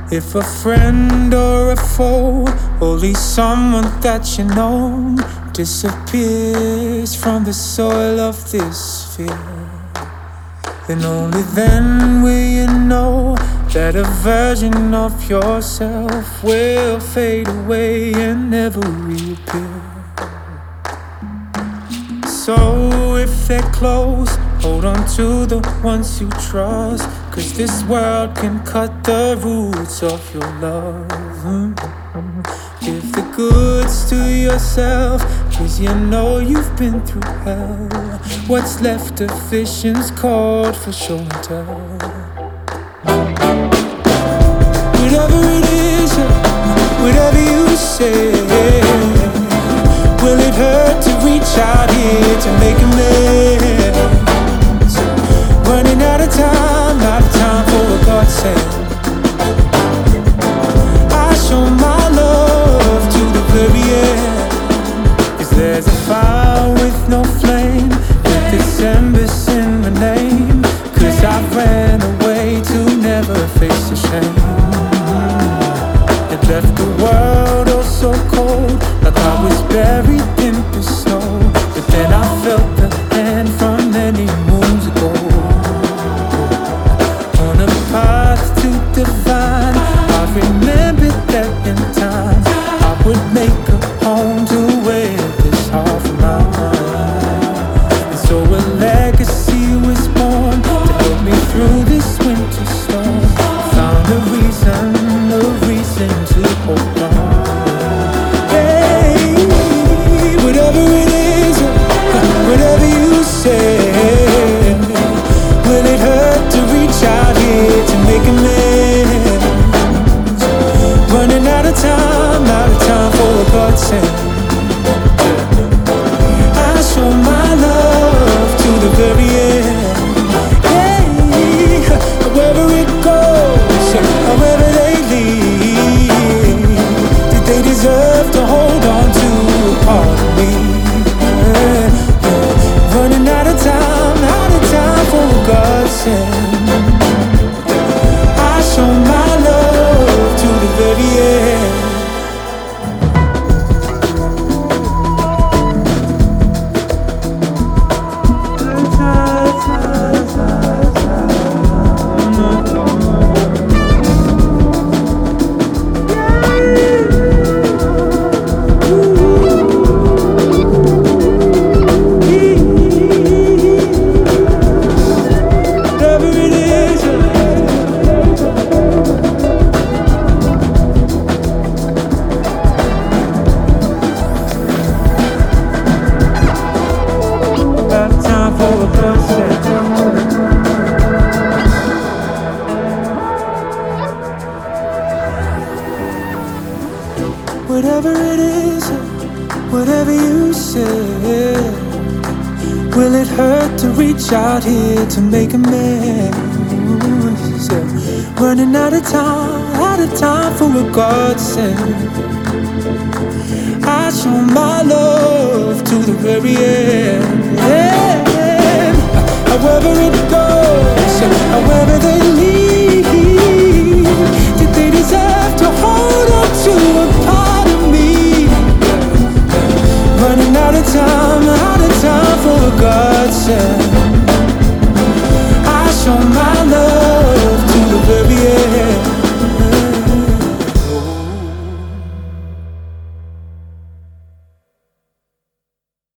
If a friend or a foe, only someone that you know, disappears from the soil of this sphere, then only then will you know that a version of yourself will fade away and never reappear. So if they're close, hold on to the ones you trust, 'cause this world can cut the roots of your love. Give the goods to yourself, 'cause you know you've been through hell. What's left of vision's called for show and tell. Whatever it is, whatever you say, will it hurt to reach out here to make amends? Running out of time for a godsend. I show my love to the very end, 'cause there's a fire with no flame, with this embers in my name, 'cause I ran away to never face the shame. It left the world oh so cold, like I was buried in the snow. But then I felt the hand from many moons ago. On a path to divine, I remembered that in time I would make a home to where this heart of mine. And so a legacy was born to help me through this winter storm. Found a reason to hold on. Hey, whatever it is, whatever you say, will it hurt to reach out here to make amends? Running out of time for a godsend. I show my love to the very end. Hey, wherever it goes, however they lead, they deserve to hold on to a part of me. Running out of time for a godsend. I show my love to the very end. Whatever it is, whatever you say, will it hurt to reach out here to make amends? Running out of time for a godsend. I show my love to the very end. However it goes, however they lead, did they deserve to hold on to a part of me? Running out of time for a godsend.